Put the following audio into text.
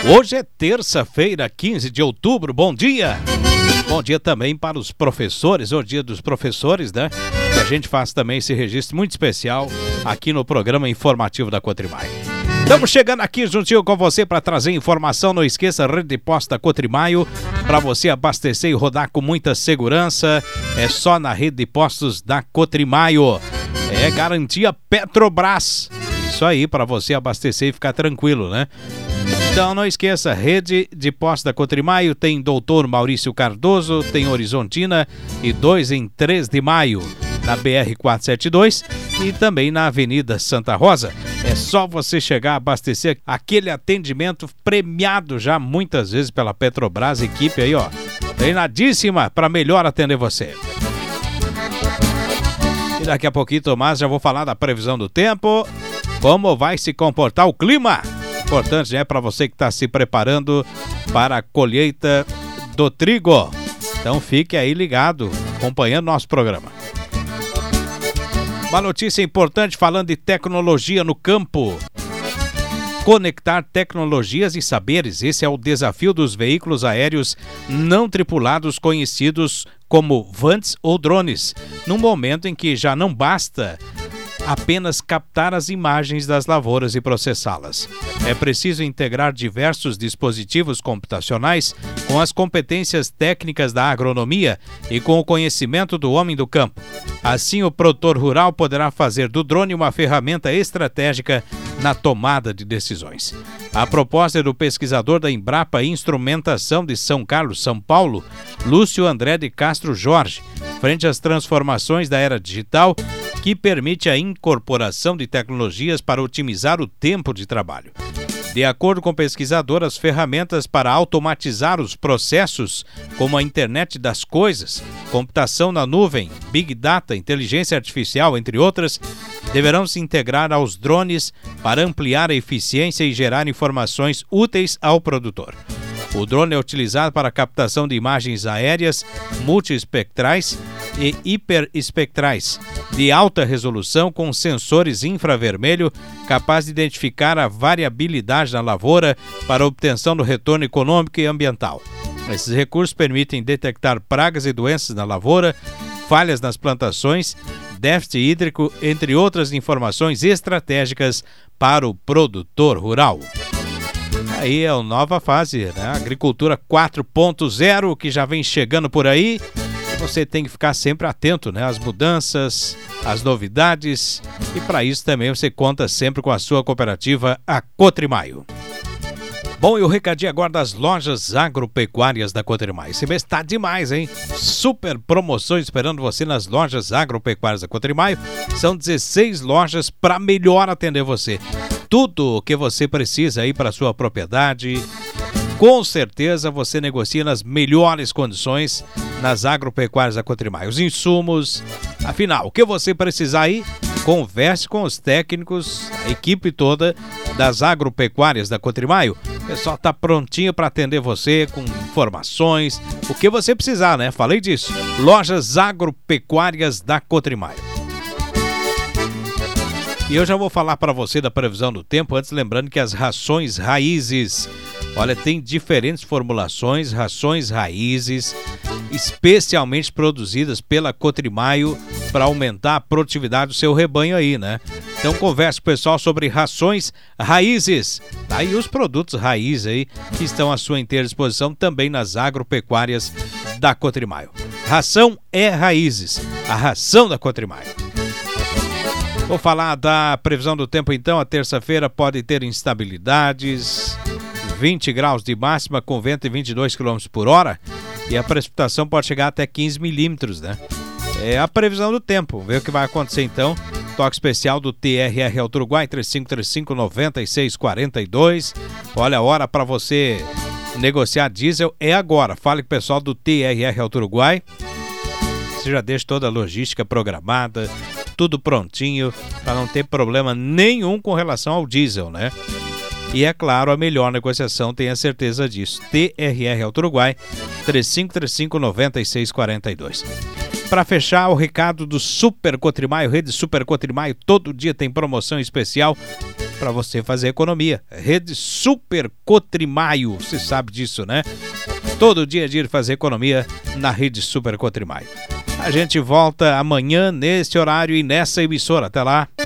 Hoje é terça-feira, 15 de outubro, bom dia! Bom dia também para os professores, o dia dos professores, né? E a gente faz também esse registro muito especial aqui no programa informativo da Cotrimaio. Estamos chegando aqui juntinho com você para trazer informação. Não esqueça, a rede de postos da Cotrimaio, para você abastecer e rodar com muita segurança. É só na rede de postos da Cotrimaio. É garantia Petrobras. Isso aí, para você abastecer e ficar tranquilo, né? Então não esqueça, rede de postos da Cotrimaio tem Doutor Maurício Cardoso, tem Horizontina e 2 em 3 de maio, na BR-472 e também na Avenida Santa Rosa. É só você chegar a abastecer, aquele atendimento premiado já muitas vezes pela Petrobras, equipe aí, ó, treinadíssima para melhor atender você. E daqui a pouquinho, Tomás, já vou falar da previsão do tempo, como vai se comportar o clima. Importante, né, para você que está se preparando para a colheita do trigo. Então fique aí ligado, acompanhando nosso programa. Uma notícia importante falando de tecnologia no campo. Conectar tecnologias e saberes, esse é o desafio dos veículos aéreos não tripulados conhecidos como VANTs ou drones, num momento em que já não basta apenas captar as imagens das lavouras e processá-las. É preciso integrar diversos dispositivos computacionais com as competências técnicas da agronomia e com o conhecimento do homem do campo. Assim, o produtor rural poderá fazer do drone uma ferramenta estratégica na tomada de decisões. A proposta é do pesquisador da Embrapa Instrumentação de São Carlos, São Paulo, Lúcio André de Castro Jorge, frente às transformações da era digital, que permite a incorporação de tecnologias para otimizar o tempo de trabalho. De acordo com o pesquisador, as ferramentas para automatizar os processos, como a internet das coisas, computação na nuvem, Big Data, inteligência artificial, entre outras, deverão se integrar aos drones para ampliar a eficiência e gerar informações úteis ao produtor. O drone é utilizado para a captação de imagens aéreas, multiespectrais e hiperespectrais, de alta resolução com sensores infravermelho capazes de identificar a variabilidade na lavoura para obtenção do retorno econômico e ambiental. Esses recursos permitem detectar pragas e doenças na lavoura, falhas nas plantações, déficit hídrico, entre outras informações estratégicas para o produtor rural. Aí é a nova fase, né? Agricultura 4.0, que já vem chegando por aí. Você tem que ficar sempre atento, né? Às mudanças, às novidades. E para isso também você conta sempre com a sua cooperativa, a Cotrimaio. Bom, e o recadinho agora das lojas agropecuárias da Cotrimaio. Esse mês tá demais, hein? Super promoções esperando você nas lojas agropecuárias da Cotrimaio. São 16 lojas para melhor atender você. Tudo o que você precisa aí para sua propriedade, com certeza você negocia nas melhores condições nas agropecuárias da Cotrimaio. Os insumos, afinal, o que você precisar aí, converse com os técnicos, a equipe toda das agropecuárias da Cotrimaio. O pessoal tá prontinho para atender você com informações, o que você precisar, né? Falei disso. Lojas agropecuárias da Cotrimaio. E eu já vou falar para você da previsão do tempo, antes lembrando que as rações raízes, olha, tem diferentes formulações, rações raízes, especialmente produzidas pela Cotrimaio para aumentar a produtividade do seu rebanho aí, né? Então converse com o pessoal sobre rações raízes. Tá aí os produtos raiz aí que estão à sua inteira disposição também nas agropecuárias da Cotrimaio. Ração é raízes, a ração da Cotrimaio. Vou falar da previsão do tempo então. A terça-feira pode ter instabilidades, 20 graus de máxima com vento e 22 km por hora e a precipitação pode chegar até 15 milímetros, né? É a previsão do tempo. Vamos ver o que vai acontecer então. Toque especial do TRR Auto Uruguai 3535-9642. Olha, a hora para você negociar diesel é agora. Fale com o pessoal do TRR Auto Uruguai. Você já deixa toda a logística programada, tudo prontinho, para não ter problema nenhum com relação ao diesel, né? E é claro, a melhor negociação, tenha certeza disso. TRR Auto Uruguai 3535-9642. Para fechar, o recado do Super Cotrimaio, rede Super Cotrimaio, todo dia tem promoção especial. para você fazer economia. Rede Super Cotrimaio, você sabe disso, né? Todo dia é dia de fazer economia na Rede Super Cotrimaio. A gente volta amanhã nesse horário e nessa emissora. Até lá.